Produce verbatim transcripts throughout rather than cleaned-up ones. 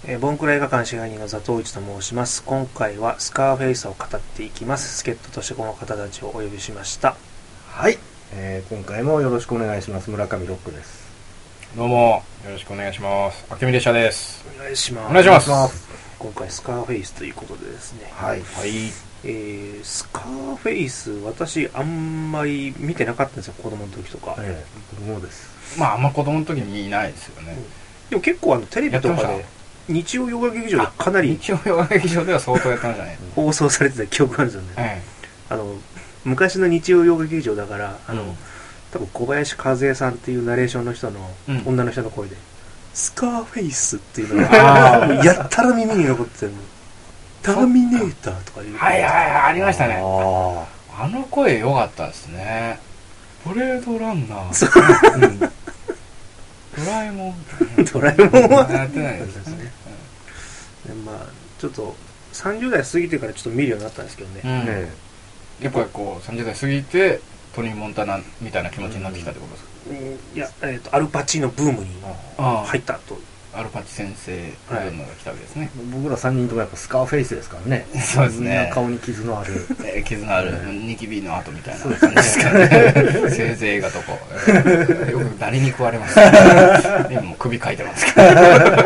えー、ボンクラ映画館支配人の座頭市と申します。今回はスカーフェイスを語っていきます。助っ人としてこの方たちをお呼びしました。 はい、えー、今回もよろしくお願いします。村上ロックです。 どうもよろしくお願いします。あけみ列車です。 お願いします。 お願いします。 今回スカーフェイスということでですね。 はい。 はい。 えー、スカーフェイス私あんまり見てなかったんですよ、子供の時とか。 ええ、僕もです。 まああんま子供の時にいないですよね。 うん、でも結構あのテレビとかで日曜洋画劇場でかなり日曜洋画劇場では相当やったんじゃない放送されてた記憶があるんですよね。 ええ、あの昔の日曜洋画劇場だからあの、うん、多分小林和恵さんっていうナレーションの人の、うん、女の人の声でスカーフェイスっていうのがやったら耳に残ってるの。ターミネーターとかいう。 はいはいはい、ありましたね。あ, あの声良かったですね。ブレードランナー、うん、ドラえもんドラえもんはやってないですね。 でまあちょっとさんじゅう代過ぎてからちょっと見るようになったんですけどね、 うんね、やっぱりこうさんじゅう代過ぎてトニー・モンタナみたいな気持ちになってきたってことですか。 うん、いや、えーと、アルパチーノブームに入ったと。 アルパチ先生ブームが来たわけですね、はい、 僕らさんにんともやっぱスカーフェイスですからね。 そうですね。 みんな顔に傷のある、 えー、傷のある、うん、ニキビの跡みたいな感じですかね。せいぜいがとこ、えー、よく誰に食われますか、ね、今もう首かいてますけどスカ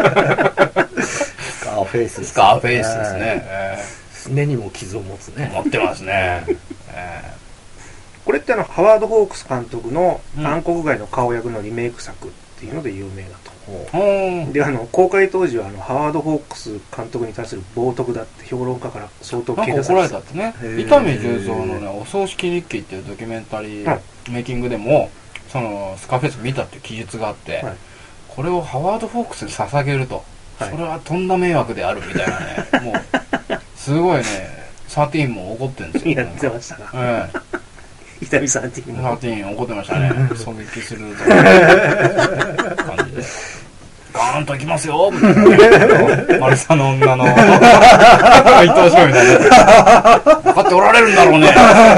ーフェイスです、ね、 スカーフェイスですね、えー、すねにも傷を持つね。 持ってますね、えー、これってあのハワード・ホークス監督の暗黒街の顔役のリメイク作っていうので有名だと。うん、であの公開当時はあのハワード・ホークス監督に対する冒涜だって評論家から相当警察怒られたってね。伊丹十三のねお葬式日記っていうドキュメンタリー、はい、メイキングでもそのスカーフェイス見たっていう記述があって、はい、これをハワード・ホークスに捧げると、はい、それはとんだ迷惑であるみたいなねもうすごいねサーティーンも怒ってるんですよ。 やってましたか、ええ伊丹サーティーンもサーティーン怒ってましたね。狙撃すると感じでガーンといきますよみたいなマルサの女の伊藤翔みたいな分かっておられるんだろうね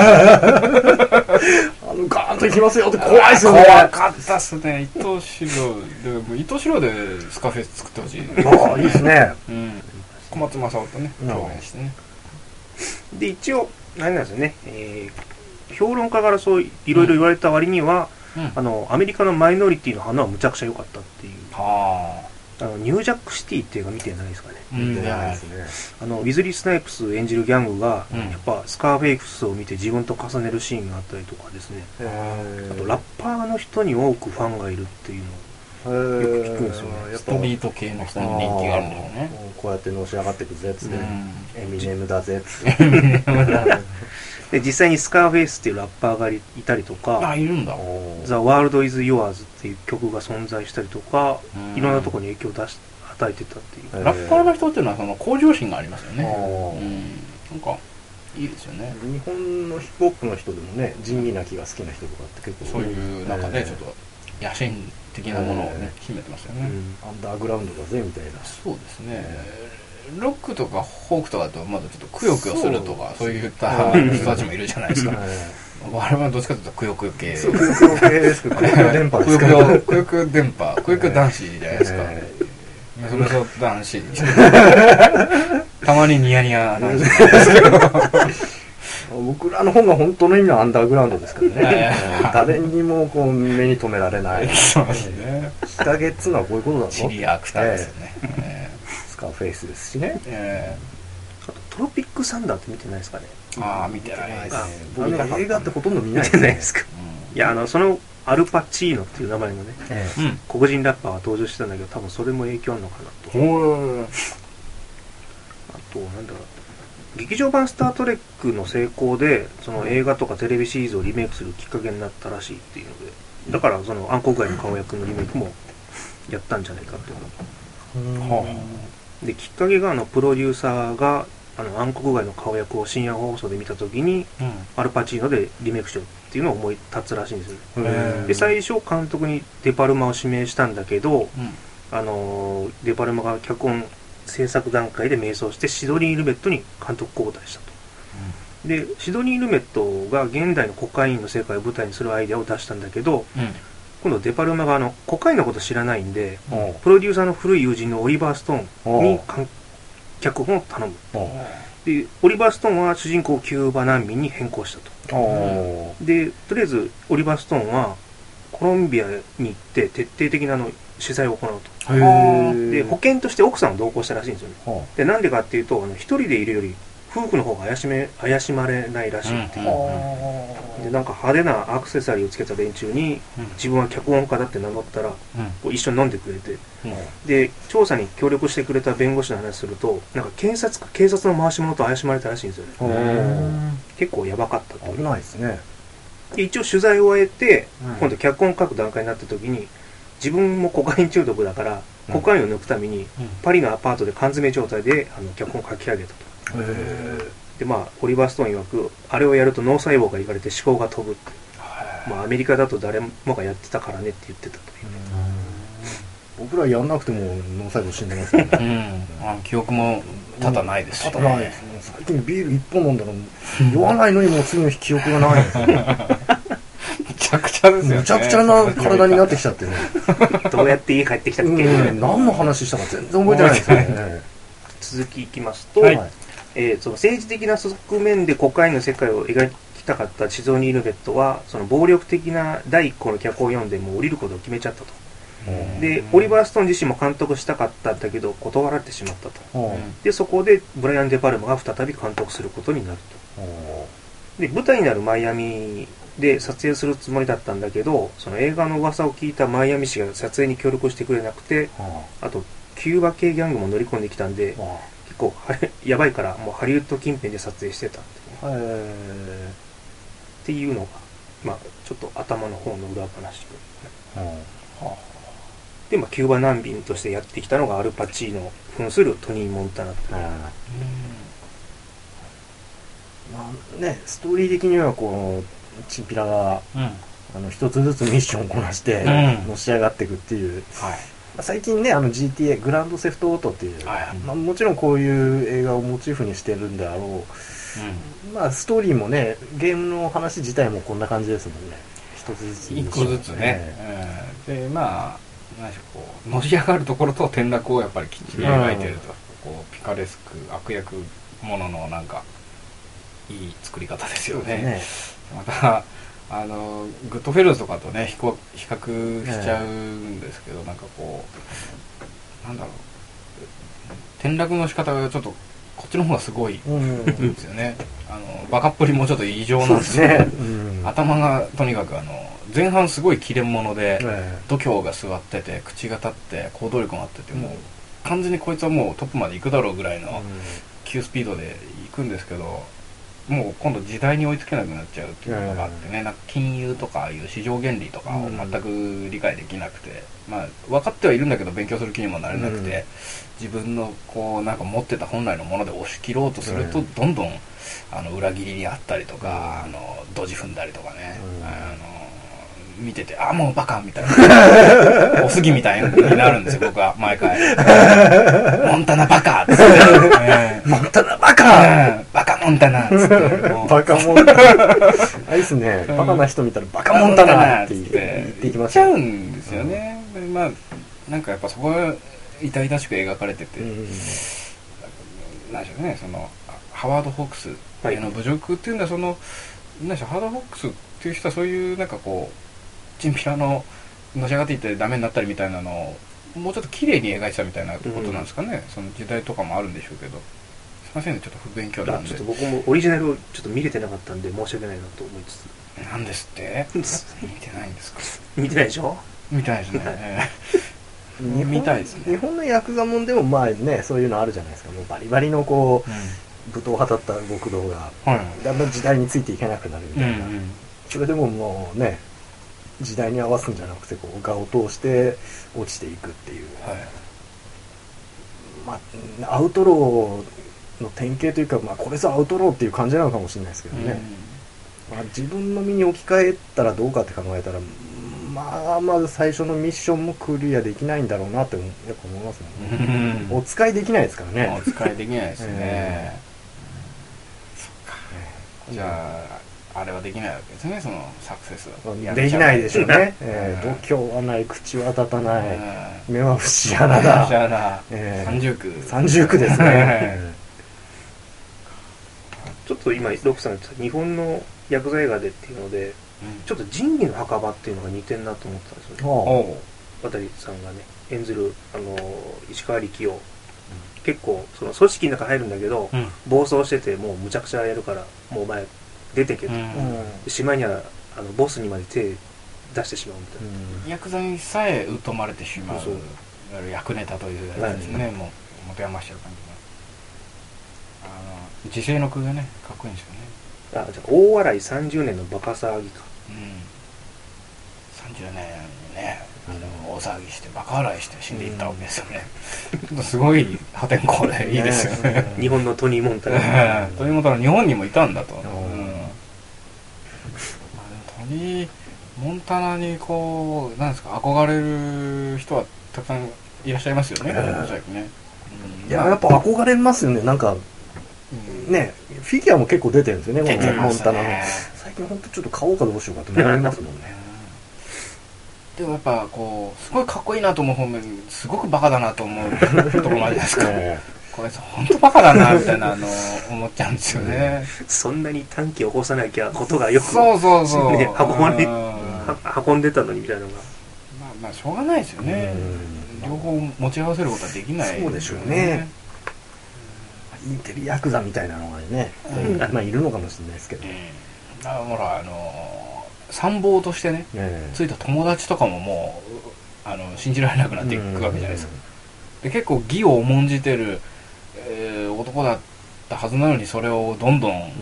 あのガーンといきますよって怖いっすよね。 怖かったっすね。伊藤四郎で伊藤四郎でスカーフェイス作ってほしい。 ああいいですね、うん、 小松政夫とね共演してね。 で一応あれなんですよね、えー評論家からそういろいろ言われた割には、うん、あのアメリカのマイノリティの花はむちゃくちゃ良かったっていう。ああのニュージャックシティっていうのが見てないですかね。 見てないですね。 あのウィズリー・スナイプス演じるギャングが、うん、やっぱスカーフェイスを見て自分と重ねるシーンがあったりとかですね。あとラッパーの人に多くファンがいるっていうのをよく聞くんですよね。 ストリート系の人に人気があるんだよね。 こうやってのし上がっていくぜっつって、うん、エミネムだぜっつってで実際にスカーフェイスっていうラッパーがいたりとか、 あ、いるんだ。 The World is Yours っていう曲が存在したりとか、いろんなところに影響を出し与えてたっていう。 ラッパーの人っていうのはその向上心がありますよね。うん、なんかいいですよね。 日本のヒップホップの人でもね、仁義なきが好きな人とかって結構そういうなんかね、えー、ちょっと野心的なものをね、えー、秘めてますよね、 うん。アンダーグラウンドだぜみたいな。 そうですね。えーロックとかフォークとかだとまだちょっとくよくよするとかそういった人たちもいるじゃないですか。我々はどっちかというとくよくよ系。 そうくよくよ系ですけど、くよくよ電波ですか。 くよくよ電波、くよくよ男子じゃないですか。メソメソ男子。たまにニヤニヤ男子ですけど。 僕らの方が本当の意味のアンダーグラウンドですからね。誰にもこう目に留められない。 そうですね。 日陰っつうのはこういうことだぞ。 チリアクターですよね。 スカーフェイスですしね、 えー、あとトロピックサンダーって見てないですかね。 ああ見てないですね。 僕映画ってほとんど見ないですね。ですか、うん、いやあのそのアルパチーノっていう名前のね、えー、黒人ラッパーが登場してたんだけど多分それも影響あるのかなと。あとなんだろう、劇場版スタートレックの成功でその映画とかテレビシリーズをリメイクするきっかけになったらしいっていうので、だからその暗黒街の顔役のリメイクもやったんじゃないかっていうの。はあできっかけがあのプロデューサーがあの暗黒街の顔役を深夜放送で見たときに、うん、アルパチーノでリメイクしようっていうのを思い立つらしいんですよ。で最初監督にデパルマを指名したんだけど、うん、あのデパルマが脚本制作段階で迷走してシドニー・ルメットに監督交代したと、うん、でシドニー・ルメットが現代のコカインの世界を舞台にするアイデアを出したんだけど、うん、 今度デパルマがあのコカインのこと知らないんで、 うん、 プロデューサーの古い友人のオリバー・ストーンに脚本を頼む。でオリバー・ストーンは主人公をキューバ難民に変更したと。でとりあえずオリバー・ストーンはコロンビアに行って徹底的なあの取材を行うと。で保険として奥さんを同行したらしいんですよね。でなんでかっていうと、あの一人でいるより夫婦の方が怪しめ怪しまれないらしいっていう、うん、でなんか派手なアクセサリーをつけた連中に、うん、自分は脚本家だって名乗ったら、うん、こう一緒に飲んでくれて、うん、で調査に協力してくれた弁護士の話すると、なんか警察警察の回し者と怪しまれたらしいんですよね。結構やばかったと。 危ないですね。 で一応取材を終えて、うん、今度脚本書く段階になった時に、自分もコカイン中毒だから、うん、コカインを抜くために、うん、パリのアパートで缶詰状態であの脚本を書き上げたと。でまあオリバー・ストーン曰く、あれをやると脳細胞がいかれて思考が飛ぶって、まあ、アメリカだと誰もがやってたからねって言ってたという。 僕らやんなくても脳細胞死んでますよね、うん、あ記憶も多々ないですし、ね、 多々ないですね。最近ビールいっぽん飲んだら酔わないのにもう次の日記憶がないんですよ。むちゃくちゃですよね。 むちゃくちゃな体になってきちゃってね。 どうやって家帰ってきたっけ、うん、 何の話したか全然覚えてないですよね。 続きいきますと、はい、えー、その政治的な側面でコカインの世界を描きたかったシゾニー・ルベットは、その暴力的なだいいっこの脚本を読んでもう降りることを決めちゃったと。でオリバー・ストーン自身も監督したかったんだけど断られてしまったと。でそこでブライアン・デ・パルマが再び監督することになると。で舞台になるマイアミで撮影するつもりだったんだけど、その映画の噂を聞いたマイアミ市が撮影に協力してくれなくて、あとキューバ系ギャングも乗り込んできたんで、結構やばいからもうハリウッド近辺で撮影してたっていう、っていうのが、まあ、ちょっと頭の方の裏話で、まあ、キューバ難民としてやってきたのがアルパチーノ扮するトニー・モンタナっていう、 まあね、ストーリー的にはこうチンピラが、うん、あの一つずつミッションをこなして、うん、のし上がっていくっていう、はい、まあ、最近ねあの ジーティーエー グランドセフトオートっていう、はい、まあ、もちろんこういう映画をモチーフにしてるんであろう、うん、まあストーリーもねゲームの話自体もこんな感じですもんね。一つずつ一個ずつね、うん、でまあ何でしょう、こうのし上がるところと転落をやっぱりきっちり描いてると、うん、こうピカレスク悪役もののなんかいい作り方ですよね。ねまたあのグッドフェルズとかとね比較しちゃうんですけど、ね、なんかこうなんだろう、転落の仕方がちょっとこっちの方がすごいんですよね。あのバカっぷりもちょっと異常なんですよね、うん、頭がとにかくあの前半すごい切れ者で、えー、度胸が座ってて口が立って行動力があってて、うん、もう完全にこいつはもうトップまで行くだろうぐらいの急スピードで行くんですけど、もう今度時代に追いつけなくなっちゃうっていうのがあってね、なんか金融とかああいう市場原理とかを全く理解できなくて、まあ分かってはいるんだけど勉強する気にもなれなくて、自分のこうなんか持ってた本来のもので押し切ろうとするとどんどんあの裏切りにあったりとか、あのドジ踏んだりとかね、あの見てて、あもうバカみたいなおすぎみたいになるんですよ僕は毎回モンタナバカっつって、 えー、モンタナバカ、 うん、バカモンタナっつってバカモンタナあいですね、バカな人見たらバカモンタナって言っていきましちゃうんですよね、うん、まあなんかやっぱそこは痛々しく描かれてて、うん、何でしょうね、そのハワード・ホークスの侮辱っていうのはその何でしょう、ハワード・ホークスっていう人はそういうなんかこうチンピラののし上がっていってダメになったりみたいなのをもうちょっと綺麗に描いてたみたいなことなんですかね、うん、その時代とかもあるんでしょうけど、すいませんねちょっと不勉強なんで。 ちょっと僕もオリジナルをちょっと見れてなかったんで申し訳ないなと思いつつ。 なんですって見てないんですか。 見てないでしょ。 見たいですね見たいですね。 日本のヤクザもんでもまあねそういうのあるじゃないですか。もうバリバリのこう、うん、武闘派だった極道が、はい、だんだん時代についていけなくなるみたいな、うんうん、それでももうね時代に合わすんじゃなくてこう画を通して落ちていくっていう、はい、まあアウトローの典型というか、まあ、これぞアウトローっていう感じなのかもしれないですけどね、うん、まあ、自分の身に置き換えたらどうかって考えたらまあまず最初のミッションもクリアできないんだろうなってやっぱ思いますもんね、うん、お使いできないですからね。 お使いできないですね、えー、そっか、じゃああれはできないわけですね、そのサクセスは。 できないでしょうね。えー、度胸はない、口は立たない、目は節穴だ。 節穴、えー、三重苦。 三重苦ですね。 ちょっと今ロクさんが言った日本のヤクザ映画でっていうので、うん、ちょっと仁義の墓場っていうのが似てんなと思ったんですよね。渡さんがね演ずるあの石川力を、うん、結構その組織の中入るんだけど、うん、暴走しててもうむちゃくちゃやるからもうお前出てけと、うん、しまいにはあのボスにまで手出してしまうみたいな、 うん、ヤクザにさえ疎まれてしまう、そうそう役ネタというやつですね、はい、もう持て余しちゃう感じが。あの時世の句がねかっこいいんですよね。 あ、じゃあ大笑いさんじゅうねんのバカ騒ぎか、うん、 さんじゅうねんねあの大騒ぎしてバカ笑いして死んでいったわけですよね、うん、すごい破天荒でいいですよね。 日本のトニー・モンタナトニー・モンタナ日本にもいたんだと、うん、まあ、トニー・モンタナにこうなんですか憧れる人はたくさんいらっしゃいますよね、おそらくね、 うん、いややっぱ憧れますよね。なんかね、フィギュアも結構出てるんですよね、 出てますね、モンタナの。 最近本当ちょっと買おうかどうしようかと思いますもんね。 でもやっぱこうすごいかっこいいなと思う方面すごくバカだなと思うところもあるじゃないですか。これ本当バカだなみたいなあの思っちゃうんですよね。 そんなに短期を起こさなきゃことがよくそうそうそう、 ね、運ばれ運んでたのにみたいなのが。 まあまあしょうがないですよね。両方持ち合わせることはできない、 ね。そうでしょうね。インテリヤクザみたいなのがね、うん、まあいるのかもしれないですけど、うん、 だからほらあのー、参謀としてね、えー、ついた友達とかももうあの信じられなくなっていくわけじゃないですか、うん、で結構義を重んじてる、えー、男だったはずなのにそれをどんどん、うん、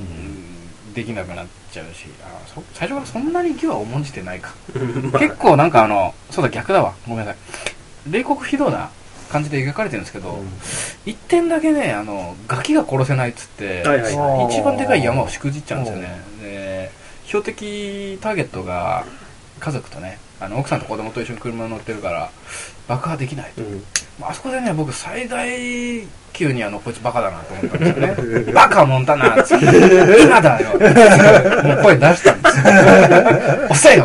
できなくなっちゃうし、あそ最初からそんなに義は重んじてないか結構なんかあのそうだ逆だわごめんなさい、冷酷非道な感じで描かれてるんですけど、うん、一点だけねあのガキが殺せないっつって、はいはい、一番でかい山をしくじっちゃうんですよね。で標的ターゲットが家族とねあの奥さんと子供と一緒に車に乗ってるから爆破できないと、うん、あそこでね僕最大級にあのこいつバカだなと思ったんですよねバカモンタナっつって今だよもう声出したんですよ押せよ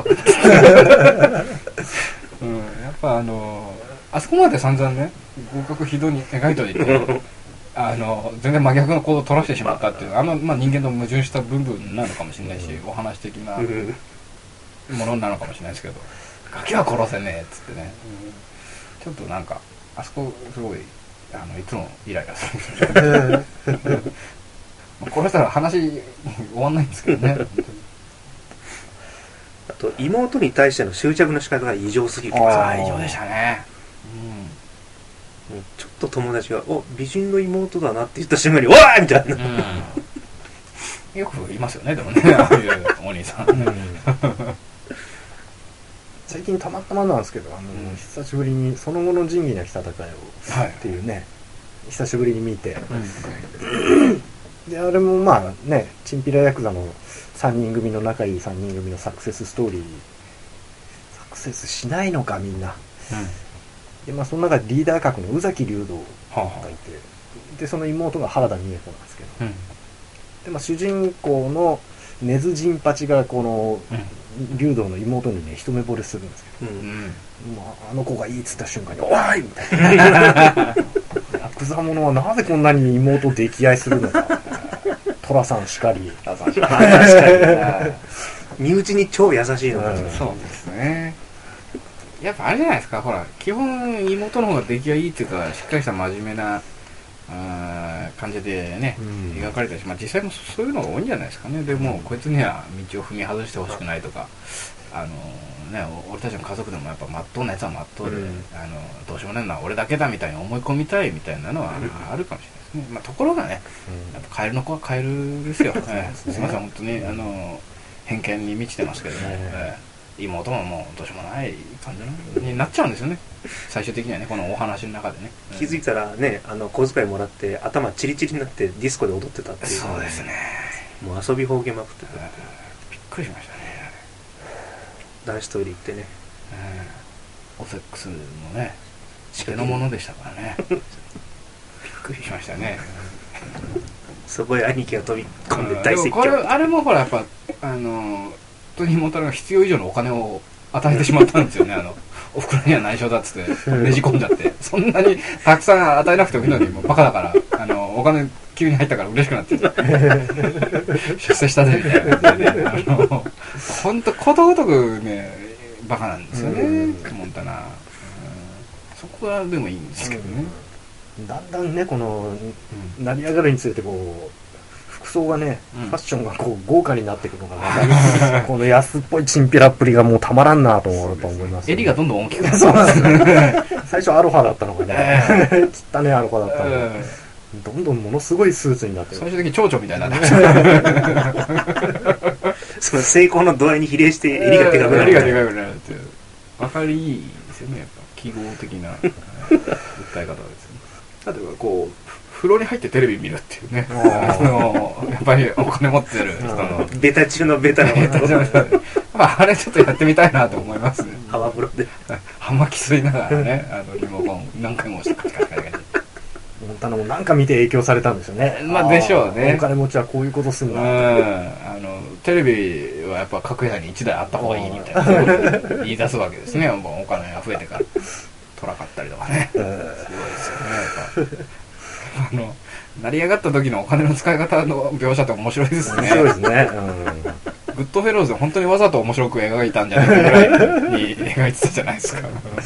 うん、やっぱあのあそこまで散々ね合格非道に描いておいてあの全然真逆の行動を取らせてしまったっていうあの、まあ、人間と矛盾した部分なのかもしれないし、うん、お話的なものなのかもしれないですけどガキは殺せねえっつってね、うん、ちょっとなんかあそこすごいあのいつもイライラする殺したら話終わんないんですけどねあと妹に対しての執着の仕方が異常すぎる。 ああ異常でしたね、 うん、ちょっと友達が「お美人の妹だな」って言った瞬間に「おい!」みたいな、うん、 よくいますよねでもねああいうお兄さん、うん、 最近たまたまなんですけどあの、うん、久しぶりにその後の仁義なき戦いをっていうね、はい、久しぶりに見て、うん、であれもまあねチンピラヤクザのさんにん組の仲いいさんにん組のサクセスストーリーサクセスしないのかみんな、うんでまあ、その中でリーダー格の宇崎竜道がいて、はあはあ、でその妹が原田美恵子なんですけど、うん、でまあ、主人公の根津陣八がこの、うん、竜道の妹にね一目惚れするんですけど、うんうんまあ、あの子がいいっつった瞬間に「おい!」みたいなヤクザ者はなぜこんなに妹を溺愛するのか寅さんしかり寅さんしかり確かに身内に超優しいのか、 うん、そうですね。やっぱあれじゃないですか、ほら基本妹の方が出来がいいっていうかしっかりした真面目なあ感じでね、うん、描かれたし、まあ、実際もそういうのが多いんじゃないですかね。でもこいつには道を踏み外してほしくないとか、あのね、俺たちの家族でもやっぱ真っ当なやつは真っ当で、うん、あのどうしようもないのは俺だけだみたいに思い込みたいみたいなのはあるかもしれないですね。まあ、ところがね、うん、やっぱカエルの子はカエルですよ、えー、すみません本当にあの偏見に満ちてますけども、えー、妹ももうどうしようもない感じになっちゃうんですよね最終的にはね、このお話の中でね。 気づいたらね、あの小遣いもらって頭チリチリになってディスコで踊ってたっていう。 そうですね、 もう遊びほうけまくってた、えー、びっくりしましたね。 男子トイレ行ってね、 えー、オセックスもね手のものでしたからねびっくりしましたねそこへ兄貴が飛び込んで大説教。 これあれもほらやっぱあのトニー・モンタナが必要以上のお金を与えてしまったんですよね。あのおふくろには内緒だっつってねじ込んじゃって、そんなにたくさん与えなくてもいいのにもうバカだから、あのお金急に入ったから嬉しくなって出世したぜみたいな感じで、ね、あの本当ことごとくねバカなんですよね、モンタナ、うん、そこはでもいいんですけどね、 うん、だんだんねこの、うん、成り上がるにつれてこう服装がね、うん、ファッションがこう豪華になっていくのがまたこの安っぽいチンピラっぷりがもうたまらんなと思います、ね、 襟がどんどん大きくなるそうなんですね最初アロハだったのがね汚ねアロハだったのがどんどんものすごいスーツになってる。 最終的に蝶々みたいになってその成功の度合いに比例して襟がでかくなる。 襟がでかくなるって分かりいいですよね、やっぱ記号的な訴え方ですよね。例えばこう風呂に入ってテレビ見るっていうね、あのやっぱりお金持ってる人のベタ中のベタなことまああれちょっとやってみたいなと思いますね。 泡風呂で葉巻吸いながらね、あのリモコン何回も押してカチカチカチカチモンタナもなんか見て影響されたんですよね。 まあでしょうね。 お金持ちはこういうことするんだ。 うん、あのテレビはやっぱ各部屋にいちだいあった方がいいみたいなこと言い出すわけですね。もうお金が増えてからトラ買ったりとかね。すごいですよね。やっぱあの成り上がった時のお金の使い方の描写って面白いですね。 面白いですね。 うん、グッドフェローズで本当にわざと面白く描いたんじゃないかぐらいに描いてたじゃないですか。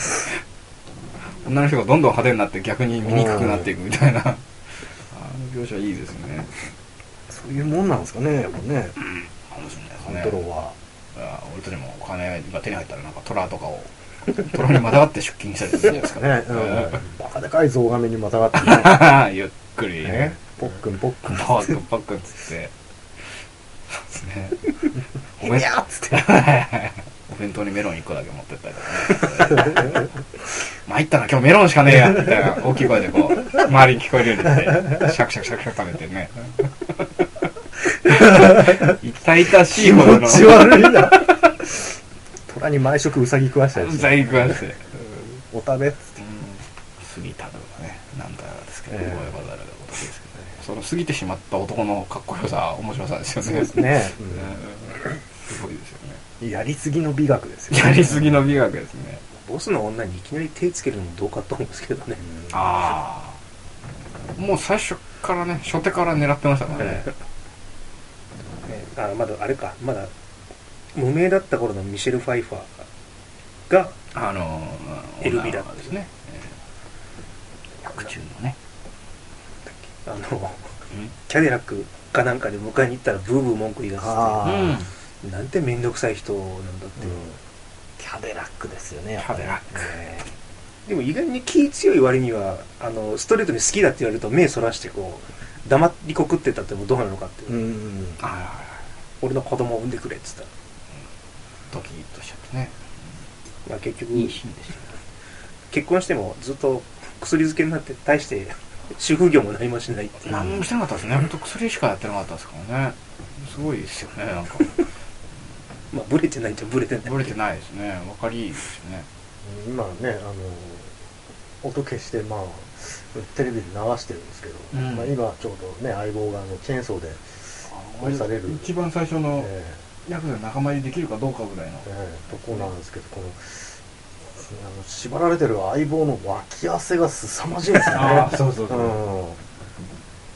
女の人がどんどん派手になって逆に見にくくなっていくみたいな、あの描写いいですね。 そういうもんなんですかね、やっぱね。うん、 かもしれないですね。 トロは。 俺たちもお金が手に入ったらなんかトラとかをトラにまたがって出勤したりするじゃないですかね。うん、バカでかいゾウガメにまたがって、 ね、ゆっくりね、 ね、ポックンポックンポックンポックンつってそうですね。 おめやっつってお弁当にメロンいっこだけ持ってったりとかね。参ったな今日メロンしかねえやみたいな大きい声でこう周りに聞こえるようにしてシャクシャクシャクシャク食べてね。痛々しいほどの気持ち悪いな。虎に毎食ウサギ食わしたりして。 ウサギ食わして。 お食べっつって。 過ぎたのがね、なんだらですけど、覚え離れたことですけどね。その過ぎてしまった男のかっこよさ、面白さですよね。 そうですね。 すごいですよね。 やりすぎの美学ですよね。 やりすぎの美学ですね。 ボスの女にいきなり手つけるのもどうかと思うんですけどね。 ああ。もう最初からね、初手から狙ってましたからね。 あまだあれか、まだ無名だった頃のミシェル・ファイファーがあのエルビラですね。白昼のね。 あのキャデラックかなんかで迎えに行ったらブーブー文句言い出すっていう、なんて面倒くさい人なんだっていう、うん、 キャデラックですよね、やっぱりキャデラック、 えー、でも意外に気強い割にはあのストレートに好きだって言われると目そらしてこう黙りこくってたってもどうなのかっていう、うんうん、あ俺の子供を産んでくれっつったら、 うん、ドキッとしちゃってね、 まあ、結局いいシーンでしたね。 結婚してもずっと薬漬けになって大して主婦業も何もしないっていう。 何もしてなかったですね。本当薬しかやってなかったですからね。すごいですよね、なんか。 まあブレてないっちゃブレてない。 ブレてないですね。わかりいいですよね。 今ね、あの音消してまあテレビで流してるんですけど、うん、まあ今ちょうどね相棒があのチェーンソーで殺される。 一番最初のヤクザで仲間入りできるかどうかぐらいの、 えー、とこなんですけど、この。あの縛られてる相棒の脇汗が凄まじいですよね。 ああ、そうそうそう、うん、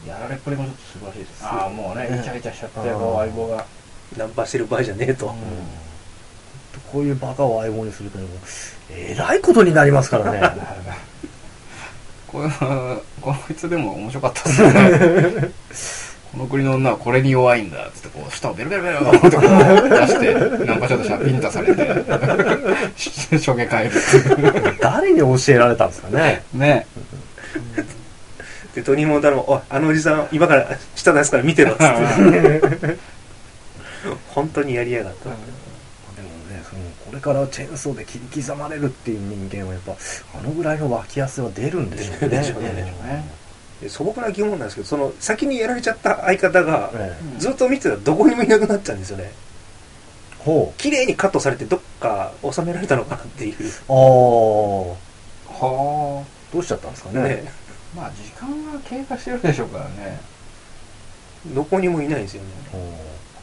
やられっぷりもちょっと素晴らしいです。ああ、もうね、イチャイチャしちゃって、相棒がナンパしてる場合じゃねえと、うん、 こういうバカを相棒にするともうえらいことになりますからね。 これこいつでも面白かったですね。この国の女はこれに弱いんだっつってこう舌をベルベルベルってこう出してなんかちょっとシャピンタされてしょげ返る。 誰に教えられたんですかね。 ね。 でトニー・モンタナも「おいあのおじさん今から舌出すから見てろ」っつって本当にやりやがった。でもね、そのこれからチェーンソーで切り刻まれるっていう人間はやっぱあのぐらいの脇汗は出るんでしょうね。 でしょうね。素朴な疑問なんですけど、その先にやられちゃった相方が、ええ、ずっと見てたらどこにもいなくなっちゃうんですよね。ほう。綺麗にカットされてどっか収められたのかなっていう。ああ。はあ。どうしちゃったんですかね。ね、 まあ時間が経過してるでしょうからね。 どこにもいないんですよね。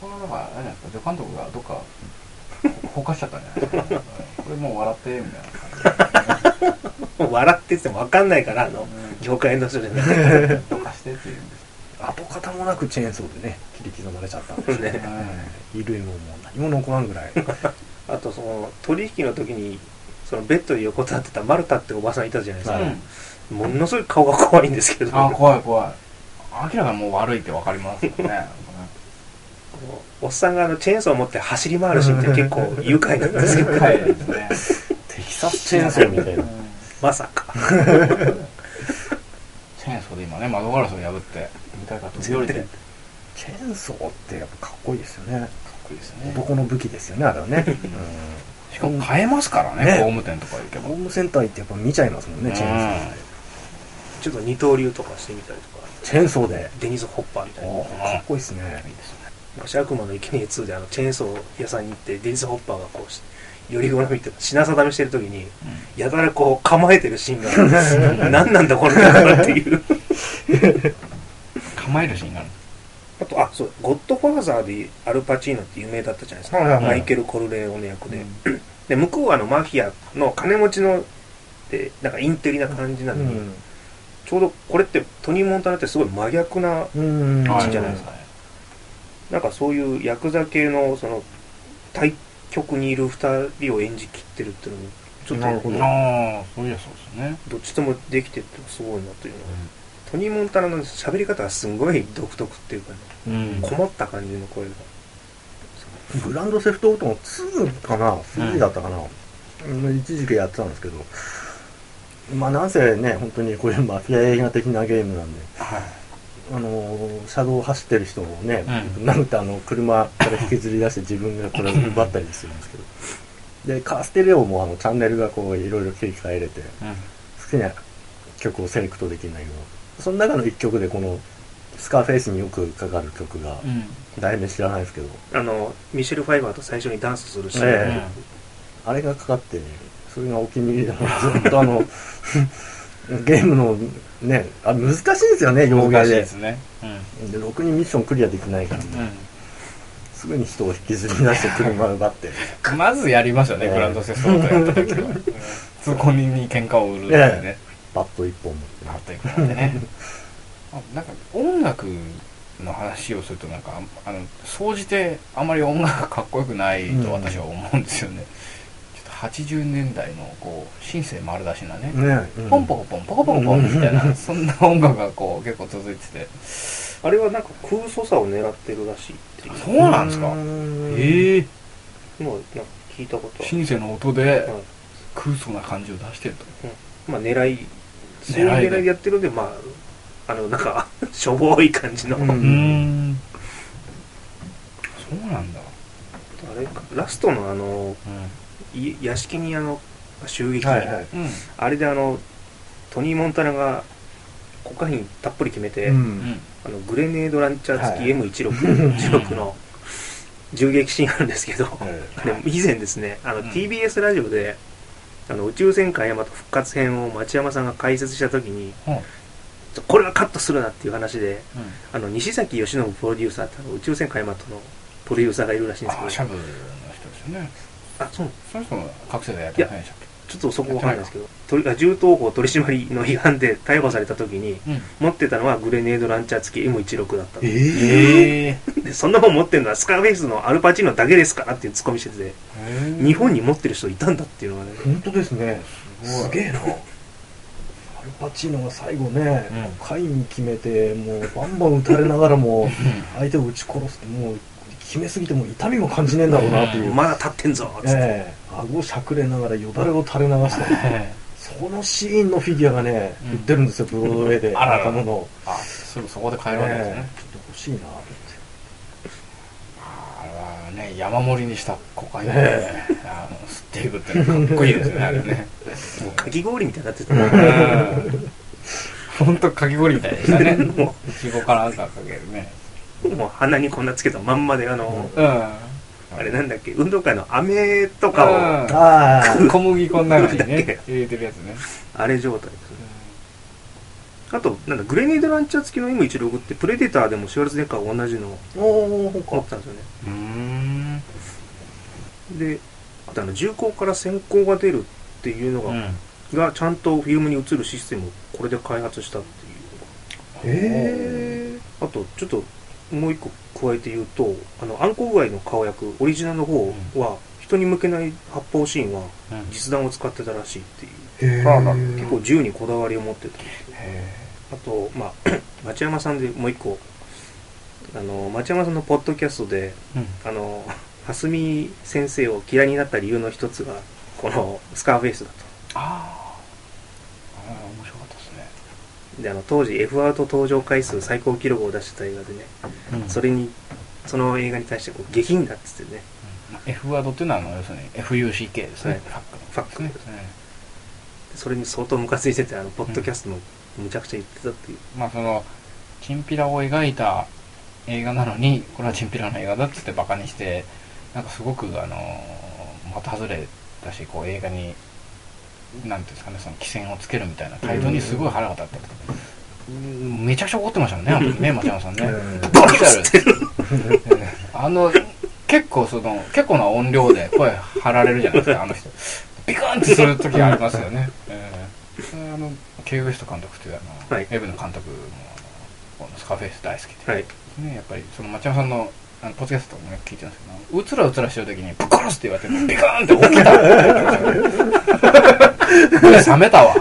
これはだから何ですか、助監督がどっか放火しちゃったんじゃないですか。これもう笑ってみたいな感じで笑ってっても分かんないからあの、うん、業界の人じゃないどかしてって言うんです。 跡形もなくチェーンソーでね切り刻まれちゃったんですね。衣類ももう何も残らんぐらいあとその取引の時にそのベッドに横たわってたマルタっておばさんいたじゃないですか、はい、ものすごい顔が怖いんですけど、 あ怖い怖い、明らかにもう悪いって分かりますよねおっさんがあのチェーンソーを持って走り回るシーンって結構愉快なんですけど愉快ですねテキサスチェーンソーみたいなまさかチェーンソーで今ね窓ガラスを破ってみたいから飛び降りてチェーンソーってやっぱかっこいいですよね。かっこいいですね。 男の武器ですよねあれはね、うん、 しかも買えますからね、ね、工務店とか行けばホームセンター行ってやっぱ見ちゃいますもんね、チェーンソーってちょっと二刀流とかしてみたりとかチェーンソーでデニス・ホッパーみたいなかっこいいですね。いいですね。 昔悪魔の生贄ツーであのチェーンソー屋さんに行ってデニス・ホッパーがこうより好みって品定めしてる時に、うん、やたらこう構えてるシーンが何なんだこれだっていう構えるシーンがある。 あとあそうゴッドファーザーでアルパチーノって有名だったじゃないですか、はいはいはい、マイケル・コルレオネ役で、うん、で向こうはあのマフィアの金持ちのでなんかインテリな感じなのに、うん、ちょうどこれってトニー・モンタナってすごい真逆な位置じゃないですか、なんかそういうヤクザ系のその対極にいるふたりを演じきってるっていうのもちょっとなるほど、ああそういやそうですね、 どっちともできてってすごいなというのは、うん、トニー・モンタナの喋り方がすごい独特っていうかね、うん、こもった感じの声が。 グランドセフトオートのツーかな、スリーだったかな、うん、一時期やってたんですけど、まあなんせね本当にこういうマフィア映画的なゲームなんで、はい、あの車道を走ってる人をね、うん、なんてあの車から引きずり出して自分がこれを奪ったりするんですけどでカーステレオもあのチャンネルがこういろいろ切り替えれて、うん、好きな曲をセレクトできるんだけど、その中の一曲でこのスカーフェイスによくかかる曲が、うん、題名知らないですけど、 あのミシェル・ファイバーと最初にダンスするシーン、えー、あれがかかって、それがお気に入りでずっとあのゲームのね、あ難しいですよね、用語で。難しいですね、うん、でろくにミッションクリアできないから、ね、うん、すぐに人を引きずり出して車を奪ってまずやりますよね、えー、グランドセフトオートやった時は通行人に喧嘩を売るってね、えー、バット一本持ってバット一本持ってねなんか音楽の話をするとなんかあの総じてあまり音楽がかっこよくないと私は思うんですよね、うん、はちじゅうねんだいのこうシンセ丸出しなね、ね、うん、ポンポコポンポコポコポンみたいな、うん、そんな音楽がこう結構続いてて、 あれはなんか空想さを狙ってるらしいっていう。 そうなんですか。へえ。 もうなんか聞いたことある。 シンセの音で空想な感じを出してると、 うん、まあ狙いそういう狙いでやってるんで、まああのなんかしょぼい感じの、うん、うんそうなんだ。 あれかラストのあの、うん、屋敷にあの襲撃、はいはい、うん、あれであのトニー・モンタナがコカインたっぷり決めて、うん、あのグレネードランチャー付き エムじゅうろく、はい、じゅうろくの銃撃シーンあるんですけど、はい、あれ以前ですねあの、うん、ティービーエス ラジオであの宇宙戦艦ヤマト復活編を町山さんが解説した時に、うん、これはカットするなっていう話で、うん、あの西崎義信プロデューサーってあの宇宙戦艦ヤマトのプロデューサーがいるらしいんですけど、 あシャブの人ですよね。 あ、そうその人も覚醒剤やってないでしたっけ。 ちょっとそこわかんないですけど、銃刀法取締の違反で逮捕された時に、うん、持ってたのはグレネードランチャー付き エムじゅうろく だった。えー、でそんなもん持ってるのはスカーフェイスのアルパチーノだけですからっていうツッコミしてて、日本に持ってる人いたんだっていうのがね。 本当ですね。すげえな。アルパチーノが最後ね、うん、カイン決めてもうバンバン撃たれながらも相手を撃ち殺すってもう決めすぎても痛みも感じねえんだろうなっていう、 まだ立ってんぞっつって、えー、顎をしゃくれながらよだれを垂れ流して、ね、そのシーンのフィギュアがね、うん、売ってるんですよ、ブロードウェイで。 あらららのあすぐそこで買えるわけですね、 えー、ちょっと欲しいなと思って。 あれはね山盛りにしたコカインで、ね、あの吸っていくってかっこいいですねあれねもうかき氷みたいになってたほんとかき氷みたいでしたねいちごかなんかかけるねもう鼻にこんなつけたまんまであの、うん、あれなんだっけ運動会の飴とかを、うん、 あ小麦粉の中にね入れてるやつねあれ状態ですね。 あとなんだグレネードランチャー付きの エムじゅういちろく ってプレデターでもシュワルツェネッガーが同じのを持ってたんですよね。 うーんであとあの銃口から閃光が出るっていうのが、うん、がちゃんとフィルムに映るシステムをこれで開発したっていうのが。へー。あとちょっともう一個加えて言うと、あの暗黒街の顔役オリジナルの方は、うん、人に向けない発砲シーンは実弾を使ってたらしいっていう、うん、結構銃にこだわりを持ってたんですよ。あと、まあ、町山さんでもう一個あの町山さんのポッドキャストで、うん、あの蓮見先生を嫌いになった理由の一つがこのスカーフェイスだと。ああ面白かったですね。であの当時 F アウト登場回数最高記録を出した映画でね、うん、それにその映画に対してこう下品だっつってね、 うん、F ワードっていうのはあの要するに エフユーシーケー ですね、はい、 ファックですね、うん、それに相当ムカついててあのポッドキャストもむちゃくちゃ言ってたっていう、 うん、まあそのチンピラを描いた映画なのにこれはチンピラの映画だっつってバカにしてなんかすごくあの的外れだしこう映画になんていうんですかねその規制をつけるみたいな態度にすごい腹が立ったと、うん、めちゃくちゃ怒ってましたもんねあの時ね町山さんねバカしてるあの結構その結構な音量で声張られるじゃないですかあの人ビクンってする時ありますよね、えー、あのケイウエスト監督というあの、はい、エブの監督もあのスカーフェイス大好きで、はいね、やっぱりその町山さんのあのポッドキャストとかも、ね、聞いてるんですけどうつらうつらしてる時にブコロスって言われてビクーンって起きた冷めたわ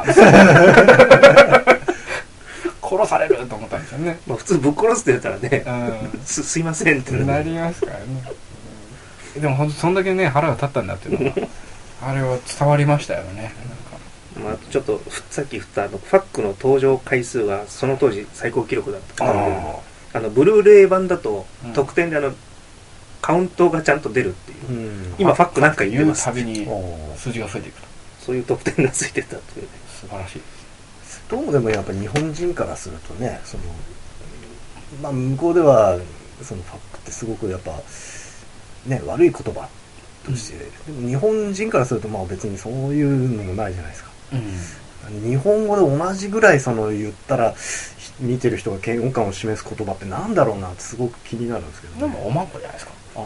殺されると思ったんですよね、 まあ、普通ぶっ殺すって言ったらね、うん、す, すいませんってなりますからね、うん、でもほんとそんだけね腹が立ったんだっていうのがあれは伝わりましたよねなんか、まあ、ちょっとさっき振ったあのファックの登場回数がその当時最高記録だったのであのブルーレイ版だと特典であの、うん、カウントがちゃんと出るっていう、うん、今ファックなんか言ってます。 たびに数字が増えていくとそういう特典がついてたっていうね素晴らしい。 どうもでもやっぱ日本人からするとねその、まあ、向こうではそのファックってすごくやっぱね悪い言葉として、うん、でも日本人からするとまあ別にそういうのもないじゃないですか、うん、日本語で同じぐらいその言ったら見てる人が嫌悪感を示す言葉ってなんだろうなってすごく気になるんですけど、ね、 でもおまんこじゃないですか。ああ、うん、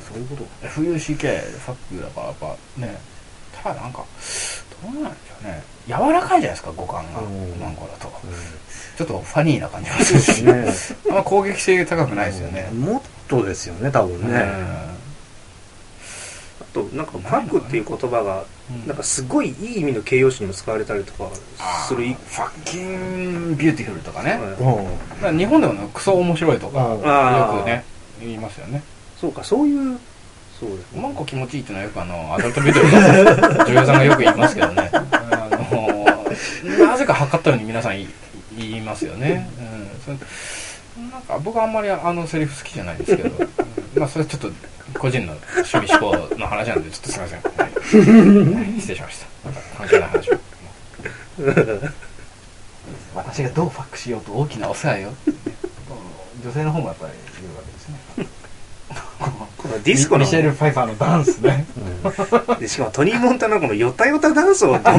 そういうこと エフユーシーケー ファックだからやっぱねただなんかどうなんでしょうね柔らかいじゃないですか語感が、うん、おまんこだと、うん、ちょっとファニーな感じがするしねあんま攻撃性高くないですよね、 うん、もっとですよね多分ね、うん、 あとなんかファックっていう言葉がなんかすごいいい意味の形容詞にも使われたりとかする、 ファッキンビューティフルとかね、はい、日本でも、ね、クソ面白いとかよくね言いますよね。 そうかそういうそうですね。おまんこ気持ちいいっていうのはよくあのアダルトビデオの女優さんがよく言いますけどねあのなぜか測ったように皆さん言いますよね、うん、それなんか僕はあんまりあのセリフ好きじゃないですけど、うん、まあそれちょっと個人の趣味思考の話なんでちょっとすいません、はい、失礼しました。なんか関係ない話を私がどうファックしようと大きなお世話よ女性の方もやっぱり言うわけですねこのディスコのミシェル・ファイファーのダンスね、 うん、でしかもトニー・モンタナのこのヨタヨタダンスをあ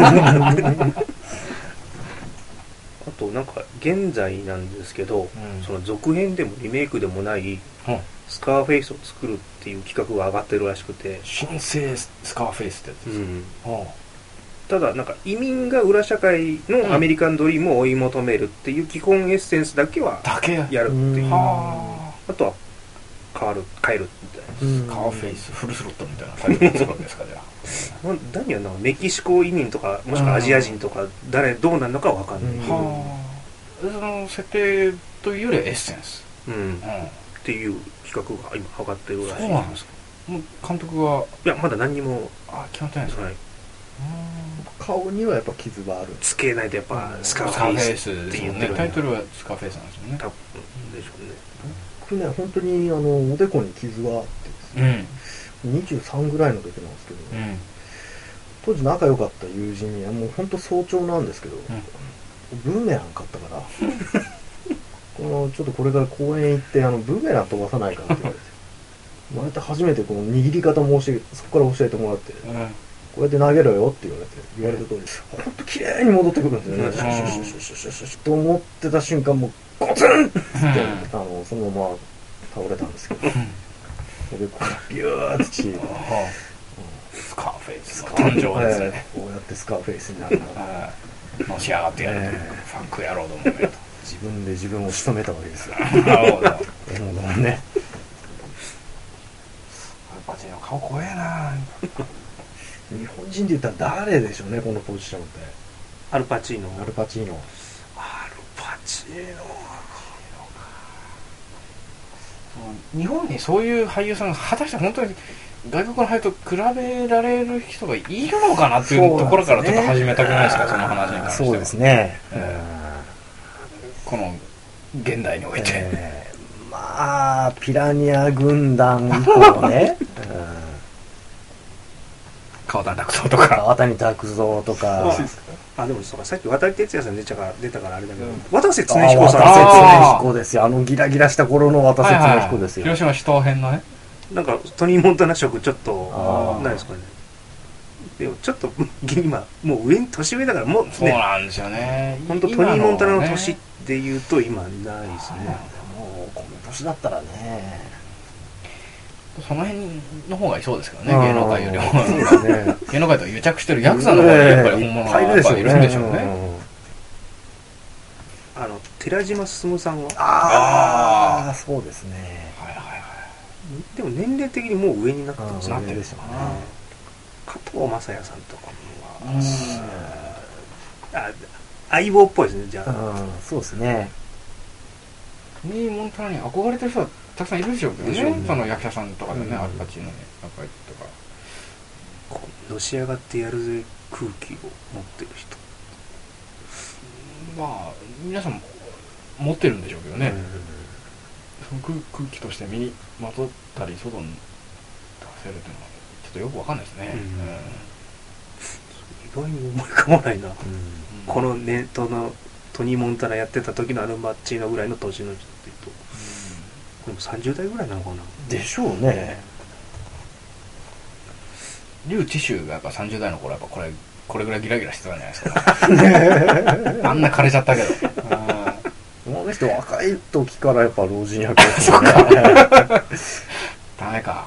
となんか現在なんですけど、うん、その続編でもリメイクでもない、うん、スカーフェイスを作るっていう企画が上がってるらしくて新生スカーフェイスってやつです、うんはあ、 ただなんか移民が裏社会のアメリカンドリームを追い求めるっていう基本エッセンスだけはやるっていう、はあ、あとは変わる変えるみたいなスカーフェイスフルスロットみたいなタイプを作るんですかじゃあ何やなメキシコ移民とかもしくはアジア人とか誰どうなるのかわかんない、うん、 はあ、その設定というよりはエッセンス、 うんうん、っていう企画が今上がってるらしい。 そうなんですか。もう監督はいやまだ何にもあ決まってないんですか、はい、 顔にはやっぱ傷があるつけないとやっぱスカーフェイスって言ってる、 ね、タイトルはスカーフェイスなんですよね多分でしょうね。 僕ね本当にあのおでこに傷があってですね、うん、にじゅうさんぐらいの時なんですけど、うん、当時仲良かった友人にはもう本当早朝なんですけど、うん、ブーメラン買ったからこのちょっとこれから公園行ってあのブーメラン飛ばさないかって言われて生まれて初めてこの握り方も教えそこから教えてもらって、 こうやって投げろよって言われて、言われた通り、ほんと綺麗に戻ってくるんですよね。シュシュシュシュシュシュシュシュと思ってた瞬間、もうゴツンって、あの、そのまま倒れたんですけど、それでこう、ビューって血、 スカーフェイスの誕生ですね。 こうやってスカーフェイスになるの。 のし上がってやると、ファンク野郎どもめと。 自分で自分を仕留めたわけですよ。 なるほど。 なるほどね。 アルパチーノ顔怖えな。 日本人で言ったら誰でしょうね、このポジションって。 アルパチーノ。 アルパチーノ。 アルパチーノ。 日本にそういう俳優さんが果たして本当に外国の俳優と比べられる人がいるのかなっていうところからちょっと始めたくないですか、その話に関しては。 そうですね。 この現代において、 えー、まあピラニア軍団以降ね、 川谷拓三とか川谷拓三とか、 あでもそうか、さっき渡哲也さん出たから出たからあれだけど、渡瀬恒彦さん。 渡瀬恒彦ですよ。あのギラギラした頃の渡瀬恒彦ですよ。 広島市東編のね。 なんかトニー・モンタナ色ちょっとないですかね。でもちょっと今もう上に年上だからもうね。 そうなんですよね。 本当トニー・モンタナの年で言うと今ないですね。 もうこの年だったらね。 その辺の方がいそうですけどね、芸能界よりも。 そうだね。 芸能界と癒着してるヤクザの方がやっぱり本物がいるんでしょうね。 あの寺島進さんはああそうですね。 はいはいはい。 でも年齢的にもう上になってますね。なってるでしょうね。 加藤雅也さんとかもあ相棒っぽいですね、じゃあ。 そうですね。 トニー・モンタナに憧れてる人はたくさんいるでしょうけどね、その役者さんとかでね、アルパチーノに仲いいとか。 こうのし上がってやるぜ空気を持ってる人。 まあ皆さん持ってるんでしょうけどね、その 空, 空気として身にまとったり外に出せるっていうのはちょっとよくわかんないですね、 うんうん、意外に思い浮かばないな、うん、このネットのトニー・モンタナやってた時のアルパチーノぐらいの年の人っていうと、うん、これもさんじゅう代ぐらいなのかなでしょうね。 リュウ・ティシュがやっぱさんじゅう代の頃はやっぱこれこれぐらいギラギラしてたんじゃないですかあんな枯れちゃったけどこの人若い時からやっぱ老人役ですよねダメか。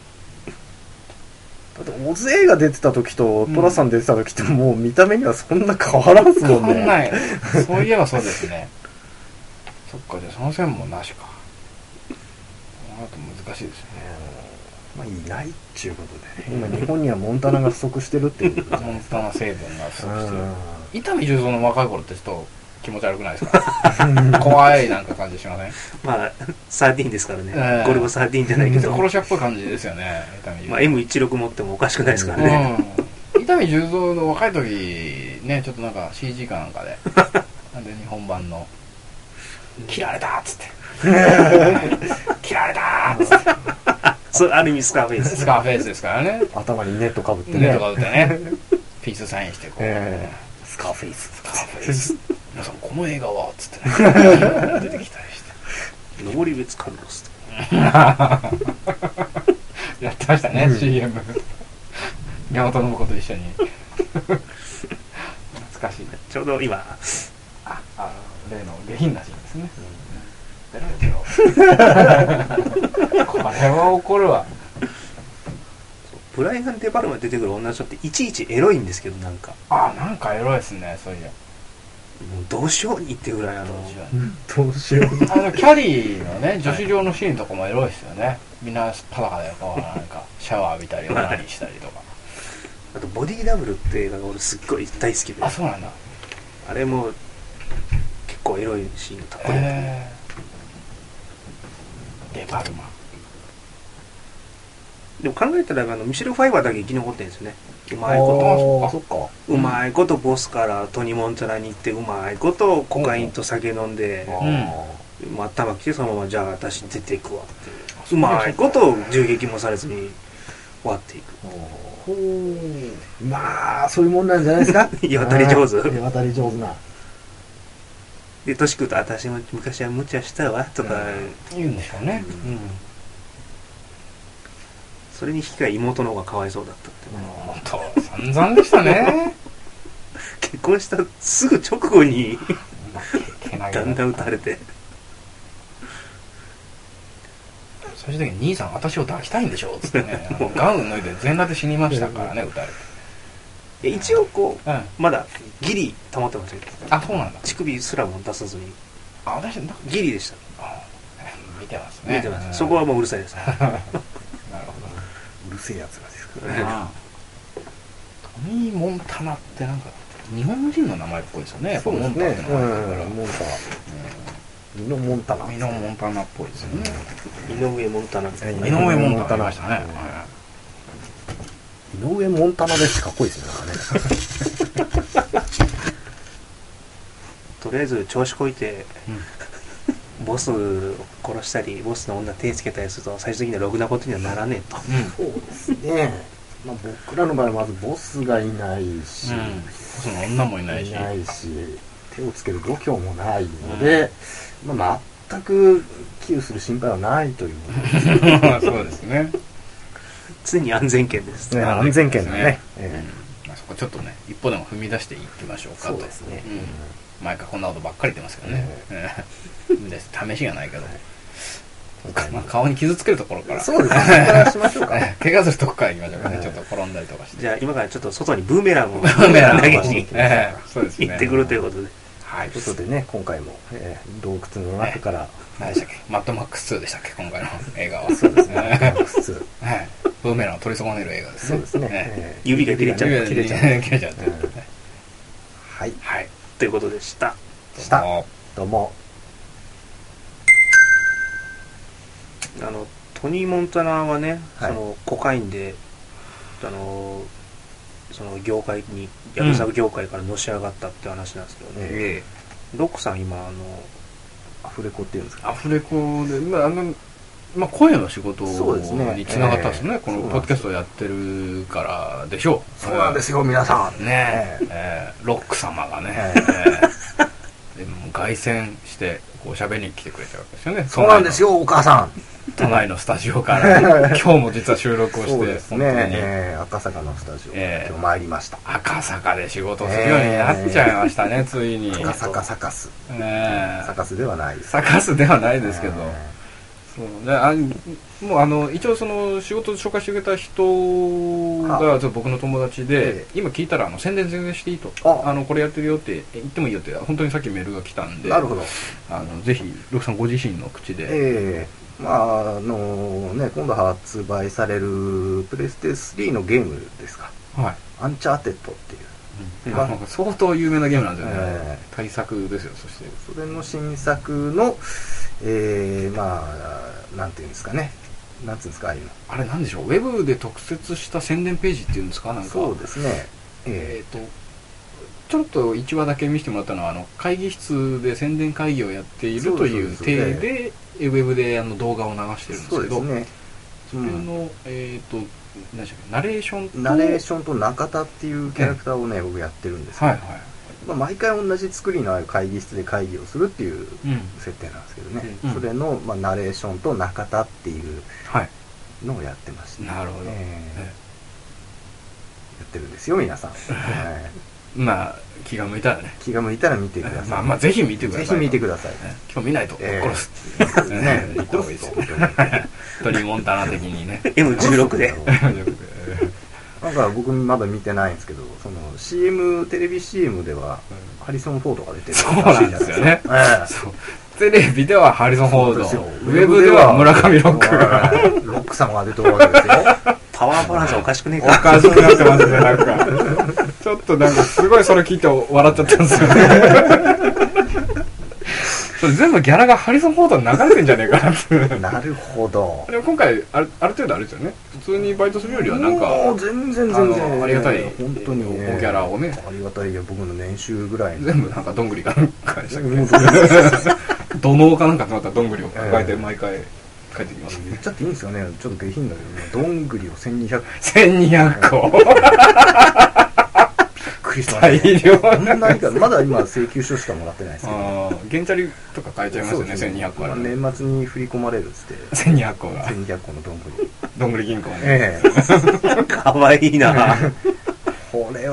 だってオズ映画出てた時とトラさん出てた時ってもう見た目にはそんな変わらんすもんね。 変わんない。そういえばそうですねそっか、じゃあその線もなしか。あと難しいですよね。 まあいないっちゅうことで、ね、今日本にはモンタナが不足してるっていうことモンタナ成分が不足してる。伊丹十三の若い頃ってちょっと気持ち悪くないですか怖いなんか感じしません？ まあサーティーンですからね、えー、ゴルゴサーティーンじゃないけど殺し屋っぽい感じですよね。伊丹十三、 まあ、エムじゅうろく 持ってもおかしくないですからね、 うん、伊丹十三の若い時ね、ちょっとなんか シージー かなんかでなんで日本版の切られたっつって切られたっつってそれある意味スカーフェイススカーフェイスですからね。 頭にネットかぶってねネットかぶってねピースサインしてこう、 えー、スカーフェイススカーフェイス皆さんこの映画はっつってね出てきたりして登別カルロスやってましたね、うん、シーエム 山本信子と一緒に懐かしい。 ちょうど今ああ例の下品なシーンですね、うん、出ないけどこれは怒るわ。 ブライアン・デ・パルマ出てくる女の人っていちいちエロいんですけど、なんかあなんかエロいですね。そういやもうどうしようにってぐらいあのどうしようにあのキャリーのね女子寮のシーンとかもエロいですよね。みんな裸でこうなんかシャワー浴びたりオナニーしたりとかあとボディーダブルって映画が俺すっごい大好きで。 あそうなんだ。 あれも結構エロいシーンがたっぷり、 えー、デ・パルマでも考えたらあのミシェル・ファイバーだけ生き残ってるんですよね。うまいことあそっかうまいことボスからトニー・モンタナに行ってうまいことコカインと酒飲んで、うん、頭きてそのままじゃあ私出ていくわってうまいこと銃撃もされずに終わっていく。 まあそういうもんなんじゃないですか世渡り上手世渡り上手なで年食うと私も昔は無茶したわとか、 うん、言うんでしょうね、うんうん、 それに引き換え妹の方がかわいそうだったって、 うん、本当さ散々でしたね。 結婚したすぐ直後にだんだん撃たれて、 最終的に兄さん私を抱きたいんでしょっつってねガウン脱いで全裸で死にましたからね撃たれて。 一応こう、 うん、 まだギリ保ってましたけど。 あ、そうなんだ。 乳首すらも出さずに。 あ、私だギリでした。 あ、見てますね。 見てます。そこはもううるさいです。なるほど。 うるせえやつがですからね。 トニー・モンタナってなんか日本人の名前っぽいですよね。やっぱモンタナって名前だからモンタナ。ミノモンタナ。 ミノモンタナっぽいですよね。 井上モンタナ。 井上モンタナましたね。 井上モンタナですかっこいいですね。 とりあえず調子こいて、うん、ボスを殺したりボスの女手つけたりすると最終的にはろくなことにはならねえと、 うん、そうですね。まあ、僕らの場合はまずボスがいないし、うん、ボスの女もいないしいないし手をつける度胸もないので、うん、まあ、全く寄与する心配はないというそうですね。 常に安全圏ですね。安全圏だね。ね、えー、そこちょっとね一歩でも踏み出していきましょうかと。 そうですね。 うん、毎回こんなことばっかり言ってますけどね。試しがないけど。まあ、顔に傷つけるところから。 そうですね。からしましょうか。 怪我するとこからいきましょうかね。ちょっと転んだりとかして。 じゃあ今からちょっと外にブーメランをブーメラン投げに行ってくるということで。 はい。ということでね、今回も、えー、洞窟の中から、 何でしたっけ、マッドマックスツーでしたっけ、今回の映画は。 そうですね。マッドマックスツー。 はい。ブーメランを取り損ねる映画ですね。 そうですね。えー、指が切れちゃう。 切れちゃう。切れちゃう。 はい。 はい。 ということでした。 した。どうも。 あのトニー・モンタナはね、 はい、 そのコカインであのその業界にヤクザ業界からのし上がったって話なんですけどね、うんえー、ロックさん今あのアフレコっていうんですか、 アフレコで、まああのまあ、声の仕事につながったんですね、えー、このポッドキャストをやってるからでしょう。 そうなんですよ、皆さんねえ、えー、ロック様がね、えーでも凱旋してこう喋りに来てくれたわけですよね。 そうなんですよ、お母さん。 都内のスタジオから今日も実は収録をして、 そうですね、えー、赤坂のスタジオ、えー、今日参りました。 赤坂で仕事するようになっちゃいましたね、えー、ついに。 赤坂サカス、 えー、 サカスではないです。 サカスではないですけど、えーそうであもうあの一応その仕事紹介してくれた人がちょっと僕の友達で、ええ、今聞いたらあの宣伝全然していいと、ああのこれやってるよって言ってもいいよって本当にさっきメールが来たんで、 なるほど、 あのぜひロクさんご自身の口で、 ええまああのね今度発売されるプレステスリーのゲームですか、 はい、 アンチャーテッドっていう、 うんまあ、相当有名なゲームなんですよね、えー、大作ですよ。そしてそれの新作のえー、まあなんていうんですかね、なんていうんですか、ああいうのあれなんでしょう、ウェブで特設した宣伝ページっていうんですか、なんかそうですね、 えー、とちょっといちわだけ見せてもらったのはあの会議室で宣伝会議をやっているという体でウェブであの動画を流してるんですけど、 そうですね、 それの、うん、えー、と何でしたっけ、ナレーションとナレーションと中田っていうキャラクターをね、僕やってるんですけど、はいはい、まあ、毎回同じ作りのある会議室で会議をするっていう設定なんですけどね、うん、それの、まあ、ナレーションと中田っていうのをやってました、ね、 はい、なるほど、えー、 やってるんですよ皆さん、はい、 まあ気が向いたらね、 気が向いたら見てください、 まあ、まあぜひ見てください、 ぜひ見てください、 ね、今日見ないと殺す、 えー、ね言った方がいいですよトニー・モンタナ的にねエムじゅうろく でなんか僕まだ見てないんですけど、その シーエム テレビ シーエム ではハリソン・フォードが出てるそうなんですよね、えー、そうテレビではハリソン・フォード、ウェブでは村上ロックがロック様が出てるわけですよパワーバランスおかしくねえか、 おかしくなってますね、なんかちょっとなんかすごいそれ聞いて笑っちゃったんですよねそれ全部ギャラがハリソン・フォードに流れてんじゃねえかなってなるほど。 でも今回ある、ある程度あれですよね、普通にバイトするよりはなんか全然全然あ, ありがたい本当に、ね、 おギャラをね、 ありがたいよ、僕の年収ぐらい全部なんかどんぐりかなんかでしたっけ土のうかなんかとなったらどんぐりを抱えて毎回帰ってきます、 言っちゃっていいんですよね、ちょっと下品だけど、ね、どんぐりをせんにひゃくせんにひゃくこびっくりしましたね、 大量そんなにかまだ今請求書しかもらってないですけど、 原チャリとか買えちゃいますよね、せんにひゃくこある、 年末に振り込まれるっつってせんにひゃくこがせんにひゃくこのどんぐりどんぐり銀行に、 ええかわいいなほ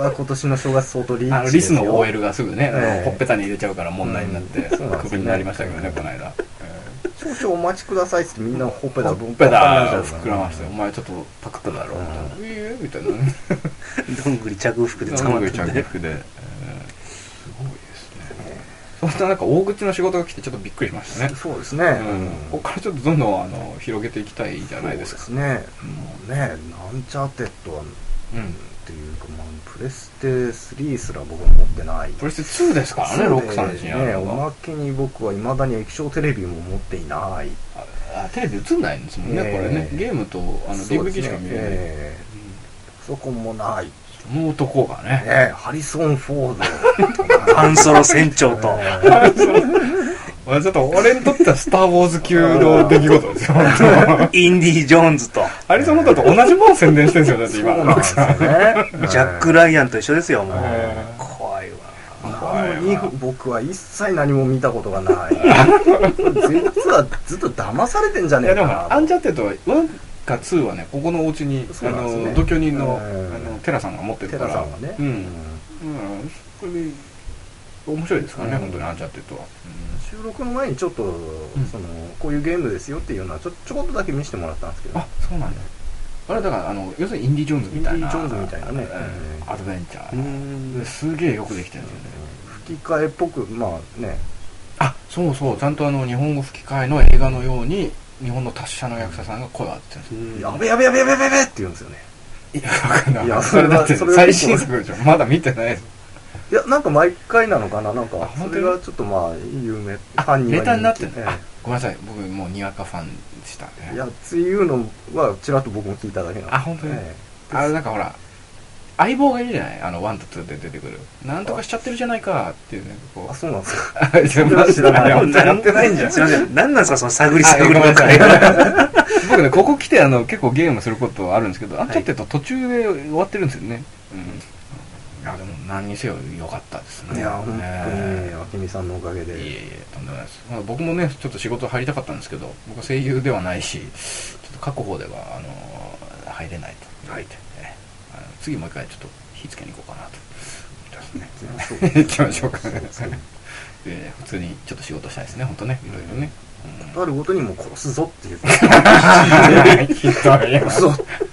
は今年の正月相当リあのッチですよ。 リスの オーエル がすぐね、 ええほっぺたに入れちゃうから問題になってうんそうなんですねクビになりましたけどね、この間。 少々お待ちくださいってみんなほっぺたほっぺた膨らまして、お前ちょっとパクっただろうみたいな。ええみたいなね。 どんぐり着服で捕まって着服で。すごいですね。そんななんか大口の仕事が来てちょっとびっくりしましたね。 そうですね。 ここからちょっとどんどんあの広げていきたいじゃないですか。 そうですね。もうね、なんちゃってとは、うんっていうか、まあ、プレステスリーすら僕は持ってない。 プレステツーですからね、ロックさんちにあるのが。 おまけに僕はいまだに液晶テレビも持っていない。 あ、テレビ映んないんですもんね、これね。ゲームとあの ディーブイディー しか見えない。 パソコンもない。 その男がね。 ねハリソン・フォード。ハンソロ船長と。 俺ちょっと俺にとってはスター・ウォーズ級の出来事ですよ。 インディ・ジョーンズと。 ハリソン・フォードと同じもの宣伝してるんですよ、だって今。 そうなんですよね。 ジャック・ライアンと一緒ですよ、もう。怖いわ。 なのに僕は一切何も見たことがない。実はずっと騙されてんじゃねえかな。 いやでもアンチャーテッドはワンかツーはね、ここのお家にあの同居人のあのテラさんが持ってるから。 テラさんがね。 うん。うん。それで面白いですからね、本当にアンチャーテッドは。 収録の前にちょっとそのこういうゲームですよっていうのはちょちょこっとだけ見せてもらったんですけど。 あ、そうなんだ。あれだからあの要するにインディ・ジョーンズみたいな。 インディ・ジョーンズみたいなね。 アドベンチャー。すげえよくできてるんですよね。 吹き替えっぽくまあね。 あ、そうそう、ちゃんとあの日本語吹き替えの映画のように日本の達者の役者さんが声を当ててるんですよ。 やべやべやべやべやべって言うんですよね。 いや、わかんない。いや、それだって最新作でしょ。まだ見てないです。 いや、なんか毎回なのかな、なんかそれがちょっとまあ有名、ファンにはネタになってるね。ごめんなさい、僕もうにわかファンでしたね。 いや、っていうのはちらっと僕も聞いただけなんで。 あ、本当に。あれなんかほら。相棒がいるじゃない、あのワンとツーで出てくるなんとかしちゃってるじゃないかっていうね、こう。 あ、そうなんですか。全然知らない。やってないんじゃん。 すいません、何なんですかその探り探りの会。 僕ね、ここ来てあの結構ゲームすることあるんですけど、アンチャーテッド途中で終わってるんですよね。うん。いやでも何にせよ良かったですね。 いや本当にあきみさんのおかげで。 いえいえ、とんでもないです。まあ僕もねちょっと仕事入りたかったんですけど、僕は声優ではないし、ちょっと過去方ではあの入れないと言われて。次もう一回ちょっと火つけに行こうかなと思ってますね。行きましょうかね。普通にちょっと仕事したいですね、本当ね、いろいろね。 あるごとにもう殺すぞっていう。 ひどいよ。 殺すぞ。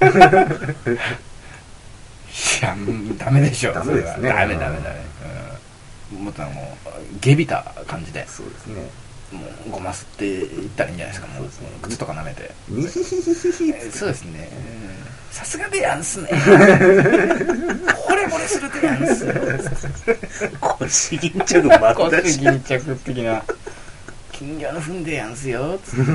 いや、ダメでしょ。 ダメですね。 ダメダメダメ。もっともう下びた感じで。 そうですね。 もうごますっていったらいいんじゃないですか。もう靴とか舐めて。そうですね。さすがでやんすね。惚れ惚れするでやんすよ。 腰巾着まった腰巾着的な。金魚の踏んでやんすよ。つっていう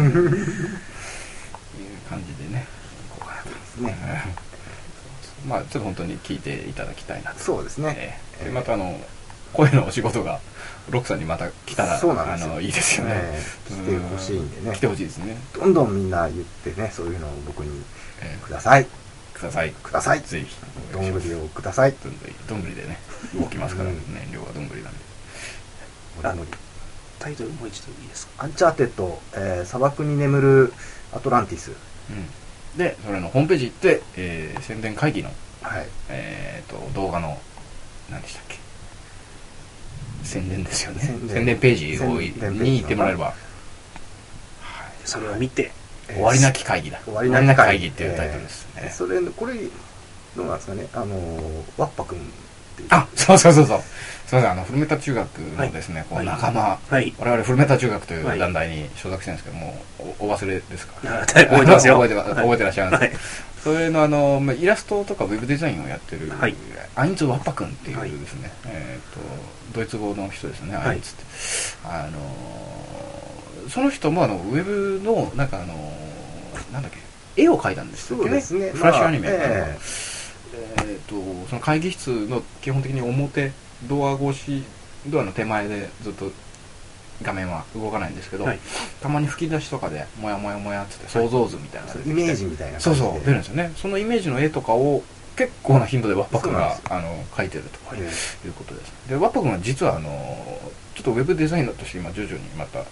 感じでね。こうかなとですね。まあちょっと本当に聞いていただきたいなと。 そうですね。 でまたあの声のお仕事がロックさんにまた来たらあのいいですよね。 来てほしいんでね。 来てほしいですね。 どんどんみんな言ってね、そういうのを僕にください。 ください。 ください。 ぜひ。 どんぐりをください。 どんぐりでね、動きますからね。燃料はどんぐりなんで。 あの、タイトルもう一度いいですか。 アンチャーテッド、えー、砂漠に眠るアトランティス。 うん。で、それのホームページ行って、えー、宣伝会議の、 はい。 えっと、動画の、何でしたっけ。宣伝ですよね。 宣伝、 宣伝ページをに行ってもらえれば。はい。 それを見て、 終わりなき会議だ。 終わりなき会議っていうタイトルですね。 それ、これ、どうなんですかね。あの、ワッパ君っていう。 あ、そうそうそうそう。すみません、あの、古メタ中学のですね、こう仲間、我々古メタ中学という団体に所属してるんですけども、お忘れですか？ 覚えてますよ。 覚えてらっしゃるんです。それのあの、イラストとかウェブデザインをやってる、アインツ・ワッパ君っていうですね、えっと、ドイツ語の人ですね、アインツって。あの、その人もあのウェブのなんかあのなんだっけ絵を描いたんですよね。 そうですね。 フラッシュアニメ。えっとその会議室の基本的に表ドア越しドアの手前でずっと画面は動かないんですけど、たまに吹き出しとかでモヤモヤモヤっつって想像図みたいなイメージみたいなそうそう出るんですよね。そのイメージの絵とかを結構な頻度でワッパ君があの描いてるということです。でワッパ君は実はあのちょっとウェブデザイナーとして今徐々にまた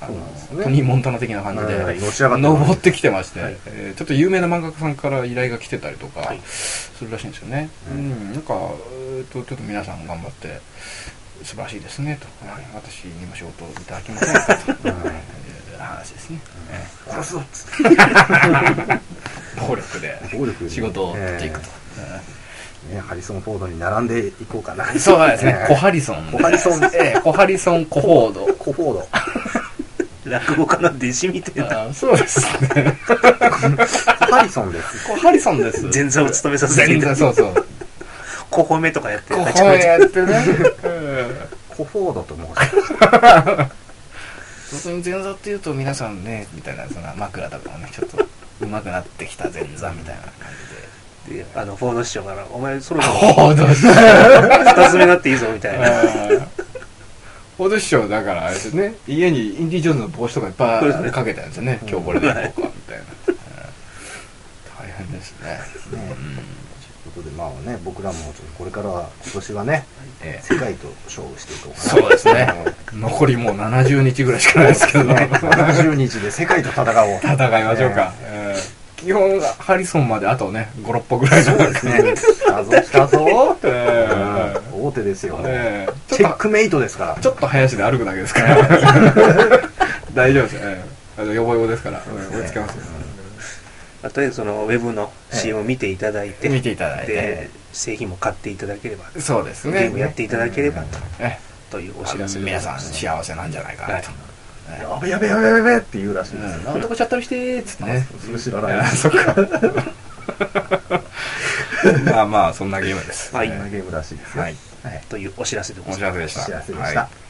あの、トニー・モンタナ的な感じで、 はい、のし上がって登ってきてまして、 はいえーちょっと有名な漫画家さんから依頼が来てたりとかはいするらしいんですよね。 ううんん、なんか、えーと、ちょっと皆さん頑張って、素晴らしいですねと、はい私にも仕事をいただきませんかと、いう話ですね。 殺すぞっつって暴力で暴力で仕事を取っていくと。 ね、ハリソン・フォードに並んでいこうかな。 そうですね。コハリソン。 コハリソン。 ええ、コハリソン・コフォード。 コフォード。 落語家の弟子みたいな。 あそうですね。 コハリソンです。 コハリソンです。 前座を務めさせていただいて。 そうそう。 小褒めとかやってコハメやってね。 コフォードと申し前座って言うと皆さんね、みたいな、その枕とかもね、ちょっと上手くなってきた前座みたいな感じで。 で、あの、フォード師匠から、お前そろそろ、 フォード師匠二つ目になっていいぞ、みたいな。 フォード師匠だからあれですね、家にインディ・ジョーンズの帽子とかいっぱいかけたんですよね。今日これでいこうか、みたいな。大変ですね。 ね。ということで、まあね、僕らもちょっとこれからは今年はね、えー、世界と勝負していこうかな。 そうですね。残りもうななじゅうにちぐらいしかないですけどね。 ななじゅうにちで世界と戦おう。 戦いましょうか。えー基本ハリソンまであとねご、ろっぽぐらいの感じで。 来たぞ来たぞ。 えー、 大手ですよ。 えー、 チェックメイトですから。 ちょっと早足で歩くだけですから。大丈夫ですよ。あのヨボヨボですから。追いつけますよ。 あとでそのウェブの シーエム を見ていただいて、 見ていただいて、 で製品も買っていただければ、 そうですね。 ゲームやっていただければと、 えというお知らせで皆さん幸せなんじゃないかなと。 やべやべやべやべって言うらしいです。 なんとかチャットにしてーっつってね。 それ知らない。 そっか。まあまあそんなゲームです。 はい。 そんなゲームらしいですよ。 はい。 というお知らせでございます。 お知らせでした。 お知らせでした。